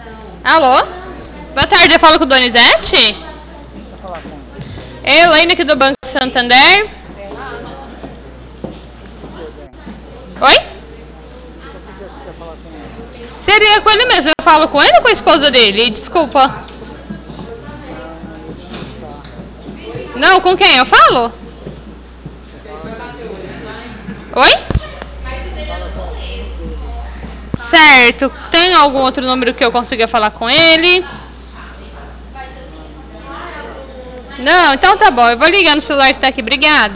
Alô? Boa tarde, eu falo com o Donizete? É Elaine aqui do Banco Santander. Oi? Seria com ele mesmo, eu falo com ele ou com a esposa dele? Desculpa. Não, com quem eu falo? Oi? Certo, tem algum outro número que eu consiga falar com ele? Não, então tá bom, eu vou ligar no celular que tá aqui, obrigada.